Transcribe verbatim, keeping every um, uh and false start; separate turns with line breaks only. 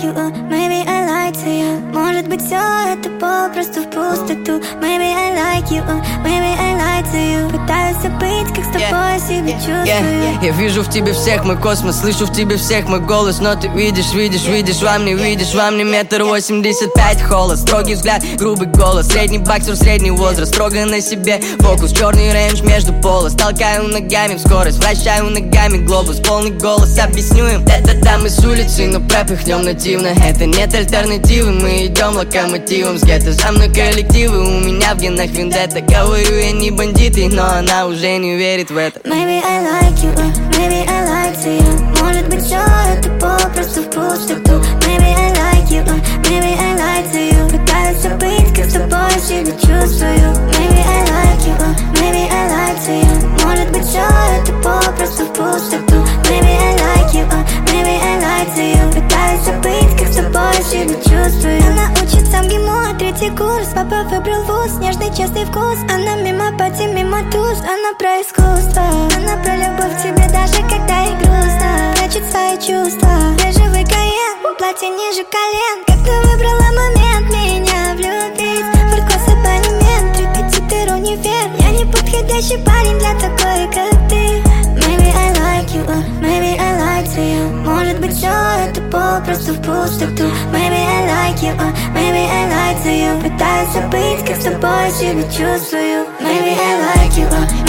like you, uh, maybe I lied to you. Может быть, все это попросту в пустоту. Maybe I like you, uh, maybe I lied to you. Пытаюсь забыть, как с тобой себя чувствую.
Yeah. Я вижу в тебе всех мой космос, слышу в тебе всех мой голос. Но ты видишь, видишь, видишь во мне, видишь во мне метр восемьдесят пять, холод, строгий взгляд, грубый голос. Средний боксер, средний возраст, строго на себе фокус. Черный рейндж между полос, толкаю ногами в скорость, вращаю ногами глобус. Полный голос, объясню им, да-да-да, мы с улицы, но пропихнем нативно. Это нет альтернативы, мы идем локомотивом с гетто. За мной коллективы, у меня в генах вендетта. Говорю, я не бандиты, но она уже не верит в это.
Maybe I like you, uh, maybe I lied to you. Может быть, все это попросту в пустоту. Maybe I like you, uh, maybe I lied to you. Пытаюсь забыть, как с тобой себя чувствую. Maybe I like you, uh, maybe I lied to you. Может быть, все это попросту в пустоту. Maybe I like you, uh, maybe I lied to you. Пытаюсь забыть, как с тобой себя чувствую. Она учится в ГИМО, третий курс. Папа выбрал вуз, нежный честный вкус. Она мимо пати, мимо туз. Она про искусство, она про любовь к тебе, даже когда ей грустно. Прячет свои чувства, бежевый каен, платье ниже колен. Как ты выбрала момент меня влюбить? Фольклос абонемент, репетитор универ. Я не подходящий парень для такой, как ты. Maybe I like you, uh, maybe I lied to you. Может быть, все это попросту в пустоту. Maybe I like you, uh, maybe I lied to you. Пытаюсь забыть, как с тобой себя чувствую. Maybe I like you, uh,